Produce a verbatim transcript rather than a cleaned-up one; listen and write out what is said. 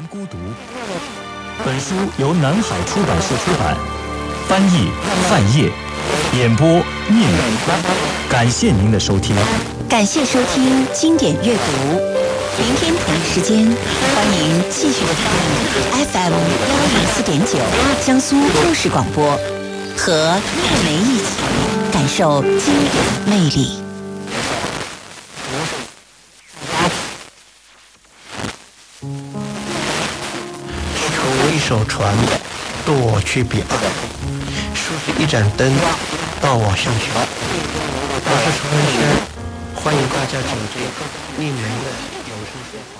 孤独》。本书由南海出版社出版，翻译范晔，演播聂远。感谢您的收听。 感谢收听经典阅读。明天同一时间，欢迎继续锁定 F M 幺零四点九江苏都市广播，和艾梅一起感受经典魅力。 从一艘船渡我去彼岸，书是一盏灯到我向前。我是陈文轩，欢迎大家走进一门的有声书。